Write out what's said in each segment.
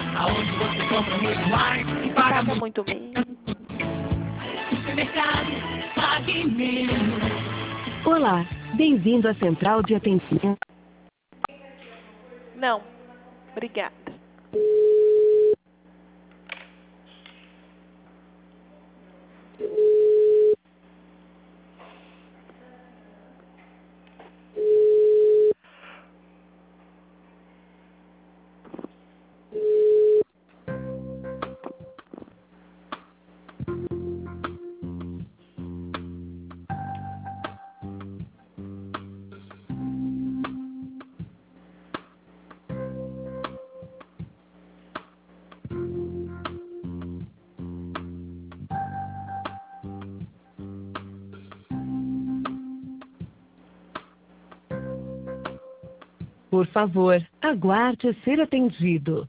aonde você compra muito mais e paga muito menos. Supermercado, pague menos. Olá, bem-vindo à central de atendimento. Não, obrigada. Por favor, aguarde ser atendido.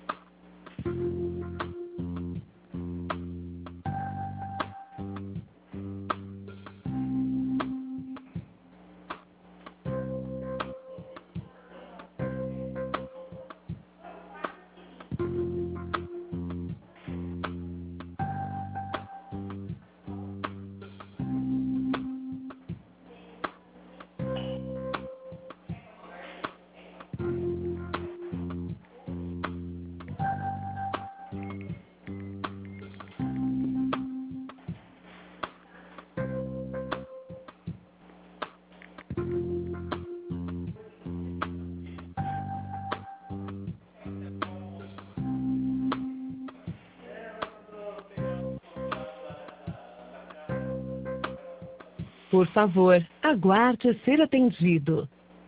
Por favor, aguarde ser atendido.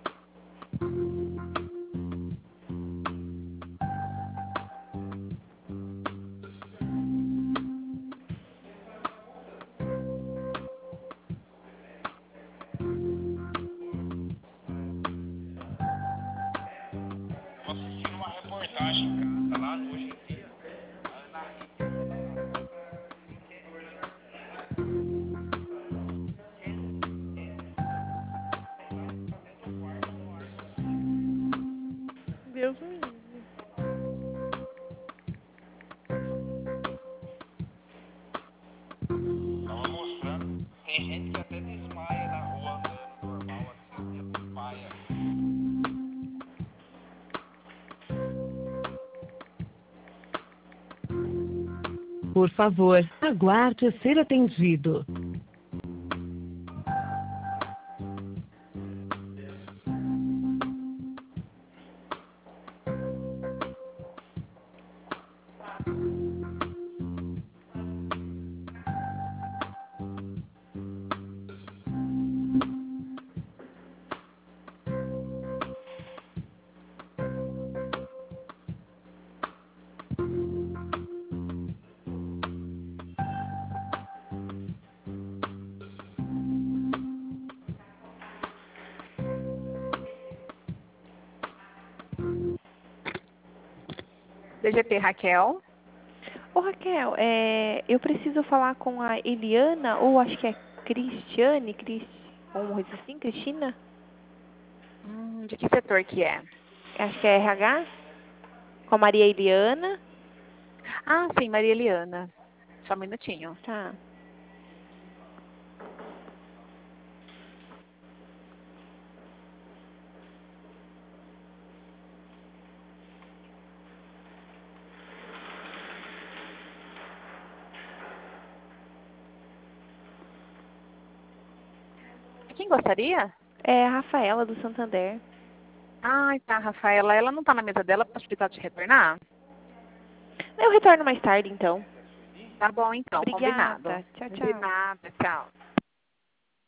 Assistindo uma reportagem, cara, lá hoje em dia. Deus me livre. Tava mostrando. Tem gente que até desmaia na rua andando normal, assim, desmaia. Por favor, aguarde ser atendido. DGT Raquel. Ô Raquel, eu preciso falar com a Eliana, ou acho que é Cristiane, ou coisa assim, Cristina? De que setor que é? Acho que é RH, com a Maria Eliana. Ah, sim, Maria Eliana. Só um minutinho. Tá. Quem gostaria? É a Rafaela, do Santander. Ai, tá, Rafaela. Ela não tá na mesa dela, posso pedir pra ela te retornar? Eu retorno mais tarde, então. Tá bom, então, Obrigada. combinado. Tchau, tchau. De nada, tchau.